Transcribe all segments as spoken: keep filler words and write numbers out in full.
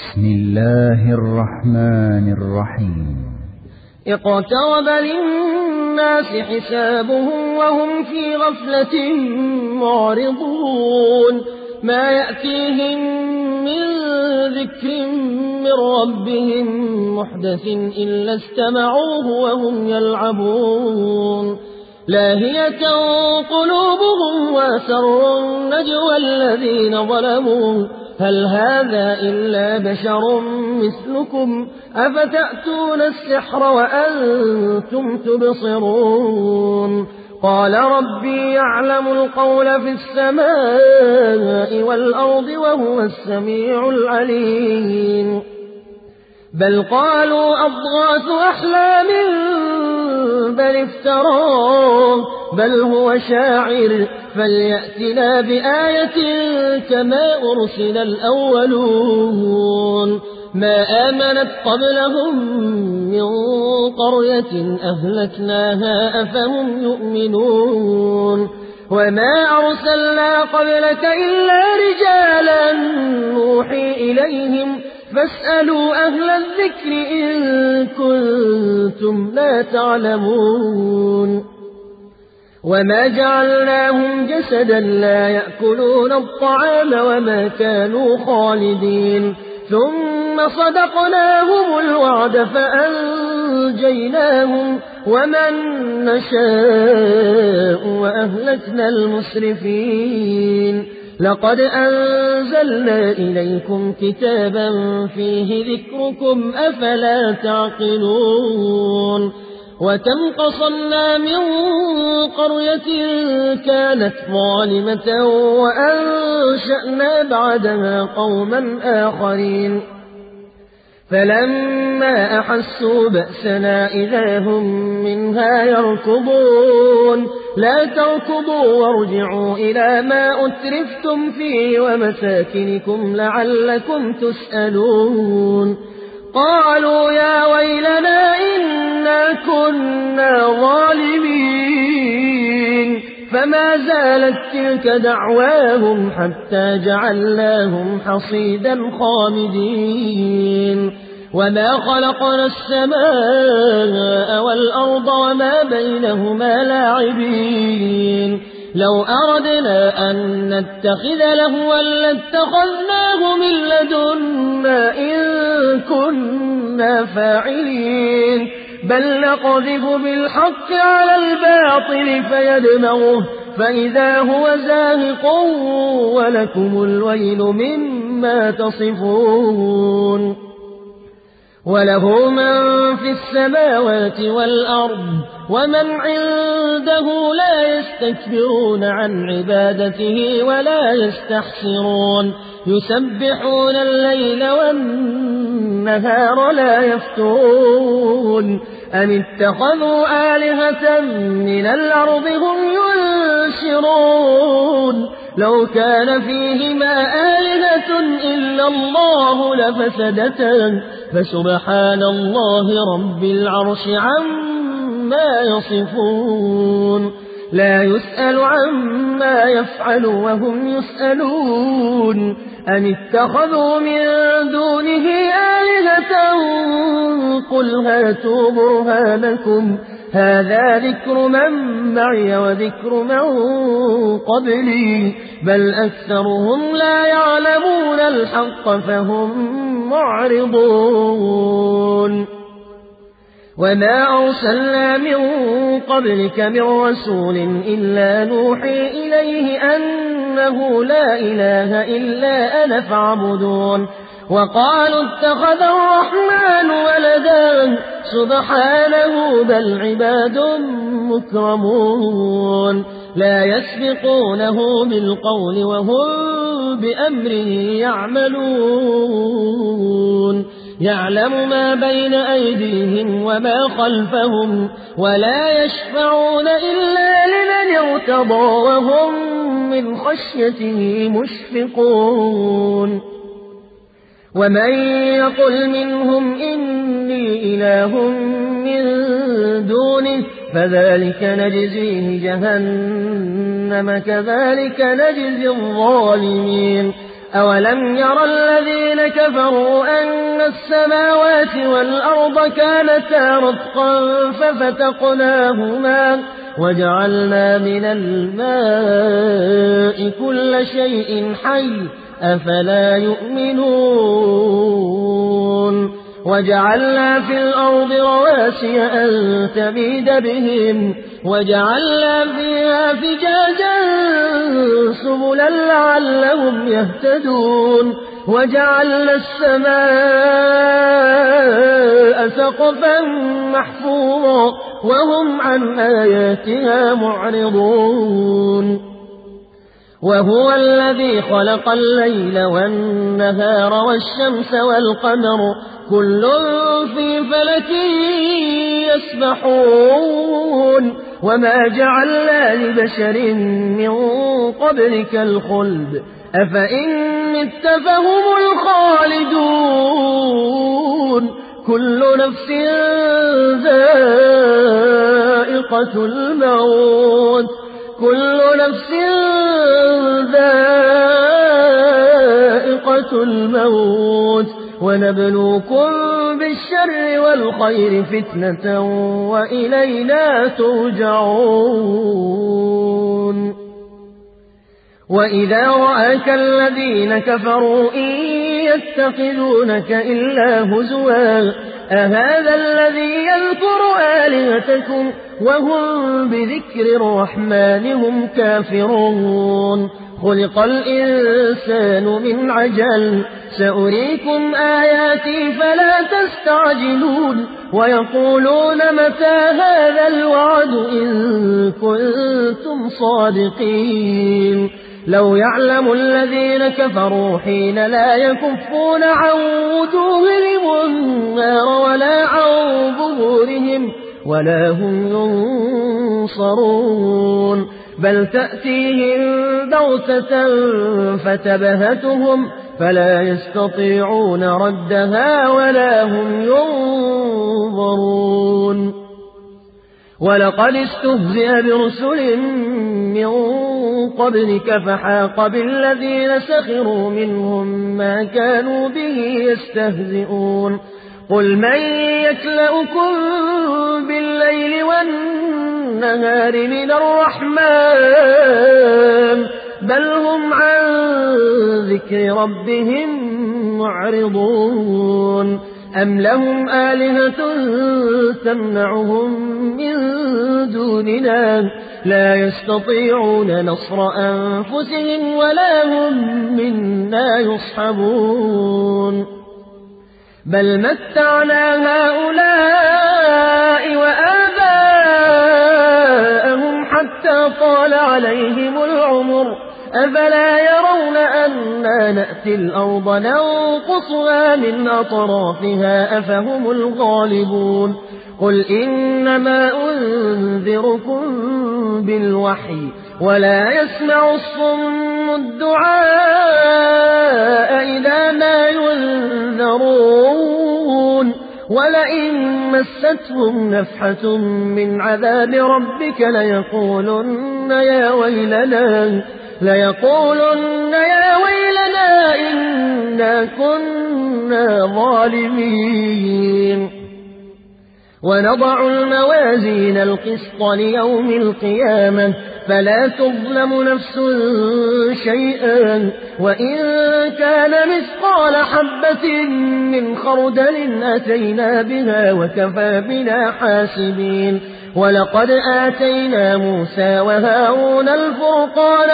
بسم الله الرحمن الرحيم. اقترب للناس حسابهم وهم في غفلة معرضون ما يأتيهم من ذكر من ربهم محدث إلا استمعوه وهم يلعبون لاهية قلوبهم وأسروا النجوى الذين ظلموا هل هذا إلا بشر مثلكم أفتأتون السحر وأنتم تبصرون قال ربي يعلم القول في السماء والأرض وهو السميع العليم بل قالوا أضغاث أحلام بل افتراه بل هو شاعر فليأتنا بآية كما أرسل الأولون ما آمنت قبلهم من قرية أهلكناها أفهم يؤمنون وما أرسلنا قبلك إلا رجالا نوحي إليهم فاسألوا أهل الذكر إن كنتم لا تعلمون وما جعلناهم جسدا لا يأكلون الطعام وما كانوا خالدين ثم صدقناهم الوعد فأنجيناهم ومن نشاء وأهلكنا المسرفين لقد أنزلنا إليكم كتابا فيه ذكركم أفلا تعقلون وكم قصمنا من قرية كانت ظالمة وأنشأنا بعدها قوما آخرين فلما أحسوا بأسنا إذا هم منها يركضون لا تركضوا وارجعوا إلى ما أترفتم فيه ومساكنكم لعلكم تسألون قالوا يا ويلنا إنا كنا ظالمين فما زالت تلك دعواهم حتى جعلناهم حصيدا خامدين وما خلقنا السماء والأرض وما بينهما لاعبين لو أردنا أن نتخذ لهوا لاتخذناه من لدنا إن كنا فاعلين بل نقذف بالحق على الباطل فيدمغه فإذا هو زاهق ولكم الويل مما تصفون وله من في السماوات والأرض ومن عنده لا يستكبرون عن عبادته ولا يستحسرون يسبحون الليل والنهار لا يفترون أم اتخذوا آلهة من الأرض هم ينشرون لو كان فيهما آلهة إلا الله لفسدتا فسبحان الله رب العرش عما يصفون لا يسأل عما يفعل وهم يسألون أم اتخذوا من دونه آلهة قل هاتوا برهانكم هذا ذكر من معي وذكر من قبلي بل أكثرهم لا يعلمون الحق فهم معرضون وما أرسلنا من قبلك من رسول إلا نوحي إليه أنه لا إله إلا أنا فاعبدون وقالوا اتخذ الرحمن ولدا سبحانه بل عباد مكرمون لا يسبقونه بالقول وهم بأمره يعملون يعلم ما بين أيديهم وما خلفهم ولا يشفعون إلا لمن ارتضى وهم من خشيته مشفقون ومن يقل منهم إني إله من دونه فذلك نجزيه جهنم كذلك نجزي الظالمين أولم ير الذين كفروا أن السماوات والأرض كانتا رتقا ففتقناهما وجعلنا من الماء كل شيء حي أفلا يؤمنون وجعلنا في الأرض رواسي أن تميد بهم وجعلنا فيها فجاجا سبلا لعلهم يهتدون وجعلنا السماء سقفا محفوظا وهم عن آياتها معرضون وهو الذي خلق الليل والنهار والشمس والقمر كل في فلك يسبحون وما جعلنا لبشر من قبلك الخلد أفإن مت فهم الخالدون كل نفس ذائقة الموت كل نفس ذائقة الموت ونبلوكم بالشر والخير فتنة وإلينا ترجعون وإذا رآك الذين كفروا إن يتخذونك إلا هزوا أهذا الذي يذكر آلهتكم وهم بذكر الرحمن هم كافرون خلق الإنسان من عجل سأريكم آياتي فلا تستعجلون ويقولون متى هذا الوعد إن كنتم صادقين لو يعلم الذين كفروا حين لا يكفون عن وجوههم النار ولا عن ظهورهم ولا هم ينصرون بل تأتيهم بغتة فتبهتهم فلا يستطيعون ردها ولا هم ينظرون ولقد استهزئ برسل من قبلك فحاق بالذين سخروا منهم ما كانوا به يستهزئون قل من يكلؤكم بالليل والنهار من الرحمن بل هم عن ذكر ربهم معرضون أم لهم آلهة تمنعهم من دوننا لا يستطيعون نصر أنفسهم ولا هم منا يصحبون بل متعنا هؤلاء وآباءهم حتى طال عليهم العمر أفلا يرون أنا نأتي الأرض ننقصها من أطرافها أفهم الغالبون قل إنما أنذركم بالوحي ولا يسمع الصم الدعاء إذا ما ينذرون ولئن مستهم نفحة من عذاب ربك ليقولن يا ويلنا ليقولن يا ويلنا إنا كنا ظالمين ونضع الموازين القسط ليوم القيامة فلا تظلم نفس شيئا وإن كان مثقال حبة من خردل أتينا بها وكفى بنا حاسبين ولقد آتينا موسى وهارون الفرقان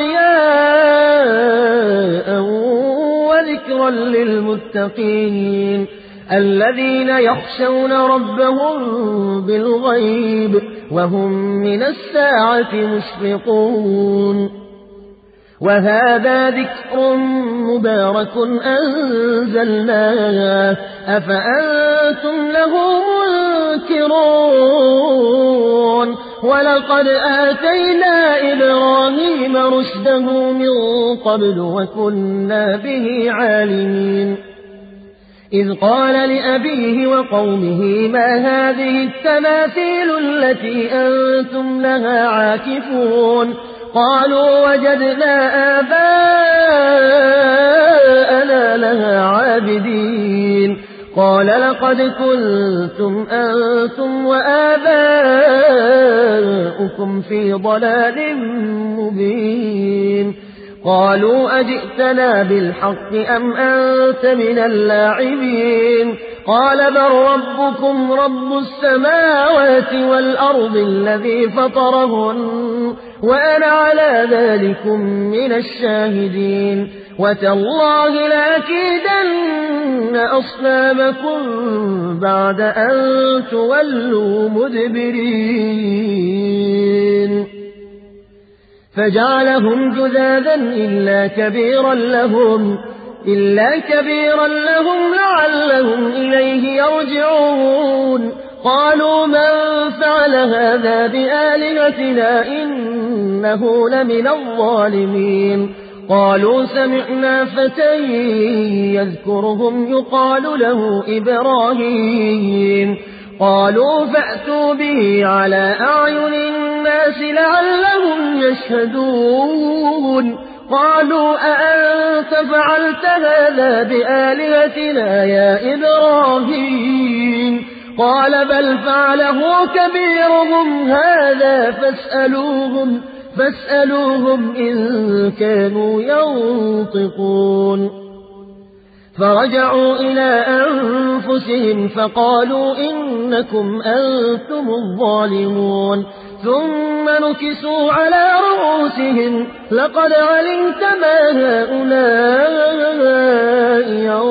وضياء وذكرا للمتقين الذين يخشون ربهم بالغيب وهم من الساعة مشفقون وهذا ذكر مبارك أنزلناه أفأنتم له منكرون ولقد آتينا إبراهيم رشده من قبل وكنا به عالمين إذ قال لأبيه وقومه ما هذه التماثيل التي أنتم لها عاكفون قالوا وجدنا آباءنا لها عابدين قال لقد كنتم أنتم وآباؤكم في ضلال مبين قالوا أجئتنا بالحق أم أنت من اللاعبين قال بل ربكم رب السماوات والأرض الذي فطرهن وأنا على ذلكم من الشاهدين وتالله لأكيدن أصنامكم بعد أن تولوا مدبرين فجعلهم جذاذا إلا كبيرا لهم إلا كبيرا لهم لعلهم إليه يرجعون قالوا من فعل هذا بآلهتنا إنه لمن الظالمين قالوا سمعنا فتى يذكرهم يقال له إبراهيم قالوا فأتوا به على أعين الناس لعلهم يشهدون قالوا أأنت فعلت هذا بآلهتنا يا إبراهيم قال بل فعله كبيرهم هذا فاسألوهم فاسألوهم إن كانوا ينطقون فرجعوا إلى أنفسهم فقالوا إنكم أنتم الظالمون ثم نكسوا على رؤوسهم لقد علمت ما هؤلاء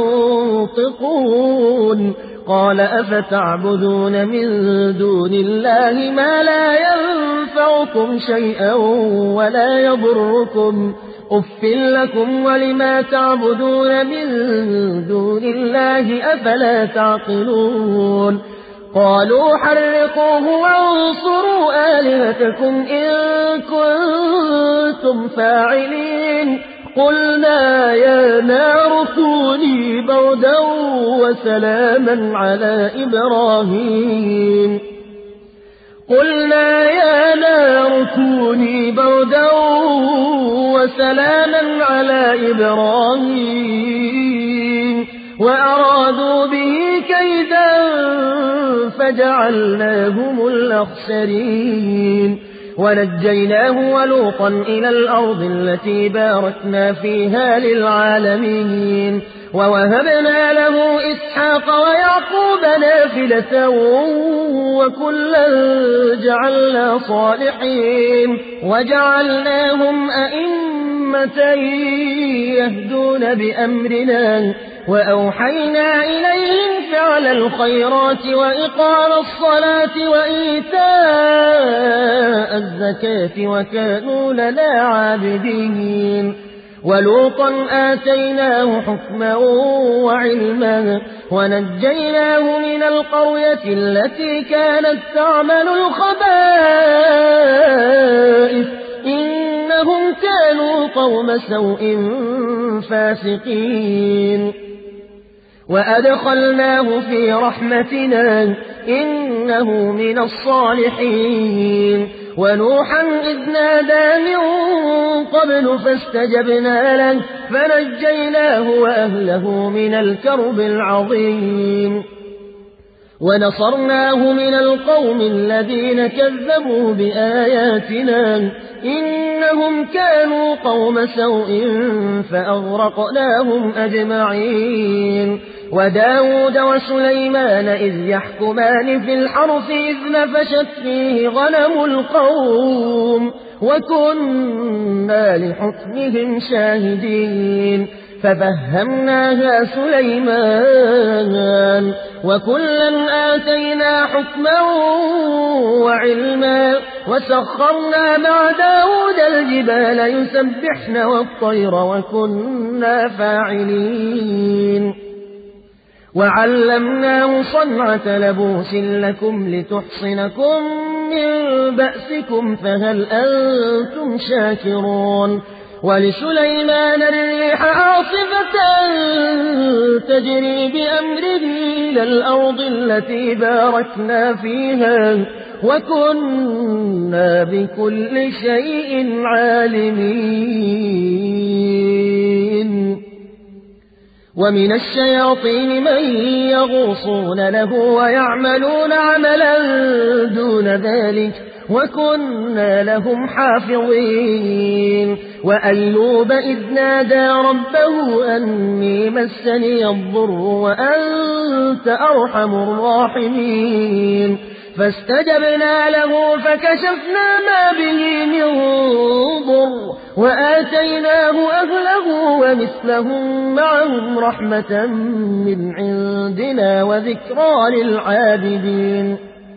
ينطقون قال أفتعبدون من دون الله ما لا ينفعكم شيئا ولا يضركم أف لكم ولما تعبدون من دون الله أفلا تعقلون قالوا حرقوه وانصروا آلهتكم إن كنتم فاعلين قلنا يا نار كوني بردا وسلاما على إبراهيم قلنا يا نار كوني بردا وسلاما على إبراهيم وأرادوا به كيدا فجعلناهم الأخسرين ونجيناه ولوطا إلى الأرض التي باركنا فيها للعالمين ووهبنا له إسحاق ويعقوب نافلة وكلا جعلنا صالحين وجعلناهم أئمة يهدون بأمرنا وأوحينا إليهم فعل الخيرات وإقام الصلاة وإيتاء الزكاة وكانوا لنا عابدين ولوطا آتيناه حكما وعلما ونجيناه من القرية التي كانت تعمل الخبائث إنهم كانوا قوم سوء فاسقين وأدخلناه في رحمتنا إنه من الصالحين ونوحا إذ نادى من قبل فاستجبنا له فنجيناه وأهله من الكرب العظيم ونصرناه من القوم الذين كذبوا بآياتنا إنهم كانوا قوم سوء فأغرقناهم أجمعين وداود وسليمان إذ يحكمان في الحرث إذ نفشت فيه غنم القوم وكنا لحكمهم شاهدين ففهمناها سليمان وكلا آتينا حكما وعلما وسخرنا مع داود الجبال يسبحن والطير وكنا فاعلين وعلمناه صنعة لبوس لكم لتحصنكم من بأسكم فهل أنتم شاكرون ولسليمان الريح عاصفة تجري بأمره إلى الأرض التي باركنا فيها وكنا بكل شيء عالمين. ومن الشياطين من يغوصون له ويعملون عملا دون ذلك وكنا لهم حافظين. وأيوب إذ نادى ربه أني مسني الضر وأنت أرحم الراحمين فاستجبنا له فكشفنا ما به من ضر وآتيناه أهله ومثلهم معهم رحمة من عندنا وذكرى للعابدين.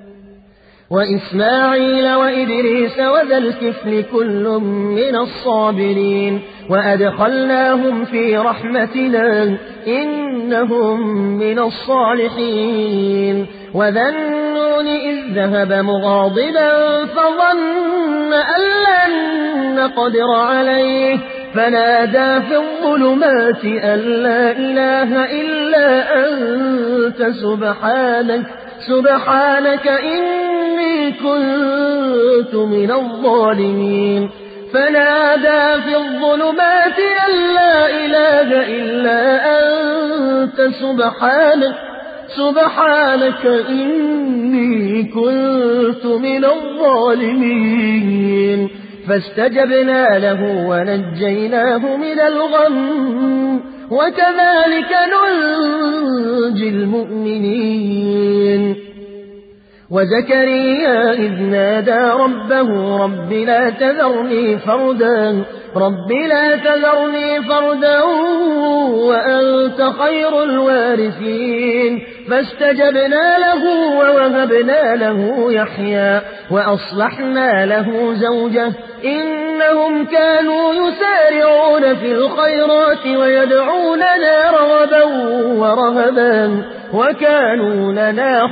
وإسماعيل وإدريس وذا الكفل كل من الصابرين وأدخلناهم في رحمتنا إنهم من الصالحين. وذا النون إذ ذهب مغاضبا فظن أن لن نقدر عليه فنادى في الظلمات أن لا إله إلا أنت سبحانك سبحانك إني كنت من الظالمين. فنادى في الظلمات أن لا إله إلا أنت سبحانك سبحانك إني كنت من الظالمين فاستجبنا له ونجيناه من الغم وكذلك ننجي المؤمنين. وزكريا إذ نادى ربه رب لا تذرني فردا رب لا تذرني فردا وأنت خير الوارثين فاستجبنا له ووهبنا له يحيى وأصلحنا له زوجه إنهم كانوا يسارعون في الخيرات ويدعوننا رغبا ورهبا وكانوا لنا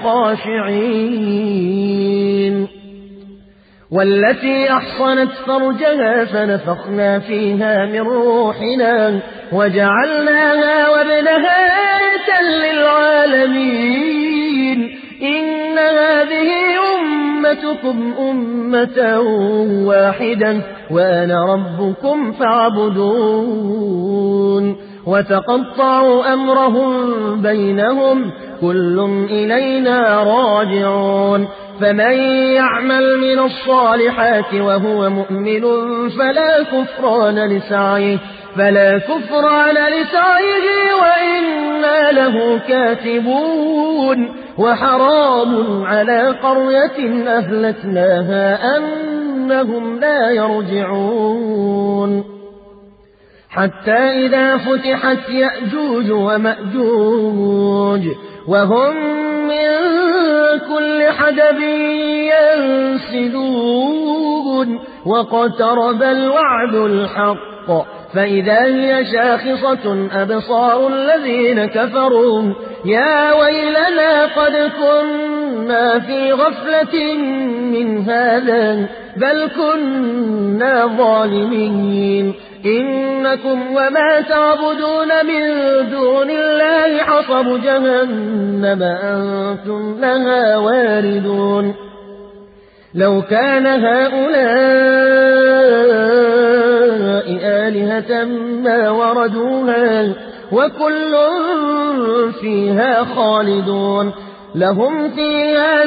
خاشعين. والتي أحصنت فرجها فنفخنا فيها من روحنا وجعلناها وابنها آية للعالمين. إن هذه أمتكم أمة واحدة وأنا ربكم فاعبدون. وتقطعوا أمرهم بينهم كل إلينا راجعون. فمن يعمل من الصالحات وهو مؤمن فلا كفران لسعيه فلا كفران لسعيه وإنا له كاتبون. وحرام على قرية أهلكناها أنهم لا يرجعون. حتى إذا فتحت يأجوج ومأجوج وهم من كل حدب ينسلون واقترب الوعد الحق فإذا هي شاخصة أبصار الذين كفروا يا ويلنا قد كنا في غفلة من هذا بل كنا ظالمين. إنكم وما تعبدون من دون الله حصب جهنم أنتم لها واردون. لو كان هؤلاء آلهة ما وردوها وكل فيها خالدون. لهم فيها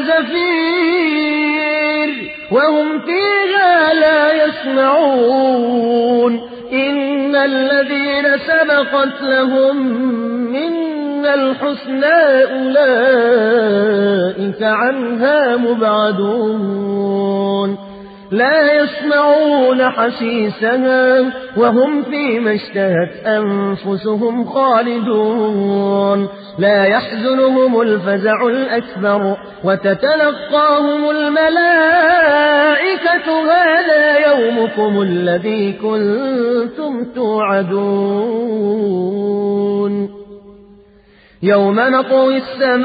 زفير وهم فيها لا يسمعون. إن الذين سبقت لهم منا الحسنى أولئك عنها مبعدون. لا يسمعون حسيسها وهم فيما اشتهت أنفسهم خالدون. لا يحزنهم الفزع الأكبر وتتلقاهم الملائكة هذا يومكم الذي كنتم توعدون. يوم نطوي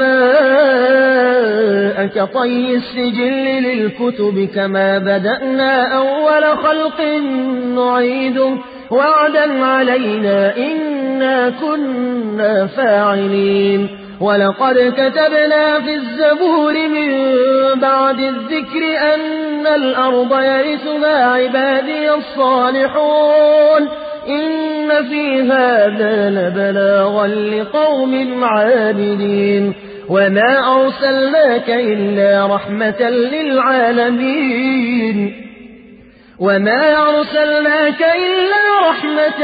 السماء كطي السجل للكتب كما بدأنا أول خلق نعيده وعدا علينا إنا كنا فاعلين. ولقد كتبنا في الزبور من بعد الذكر أن الأرض يرثها عبادي الصالحون إن في هذا لبلاغا لقوم عابدين وما أرسلناك إلا رحمة للعالمين وما أرسلناك إلا رحمة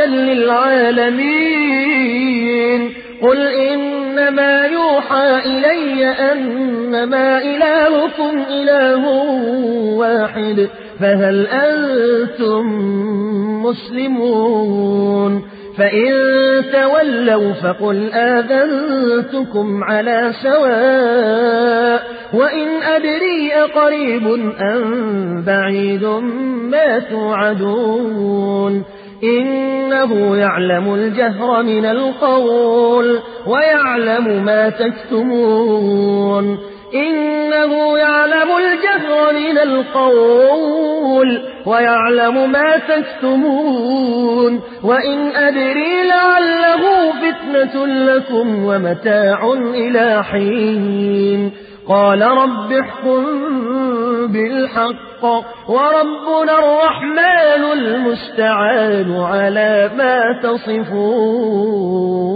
للعالمين قل إنما يوحى إلي أنما إلهكم إله واحد فهل أنتم مسلمون فإن تولوا فقل آذنتكم على سواء وإن أدري أقريب أم بعيد ما توعدون إنه يعلم الجهر من القول ويعلم ما تكتمون إنه يعلم الجهر من القول ويعلم ما تكتمون وإن أدري لعله فتنة لكم ومتاع إلى حين قال رب احكم بالحق وربنا الرحمن المستعان على ما تصفون.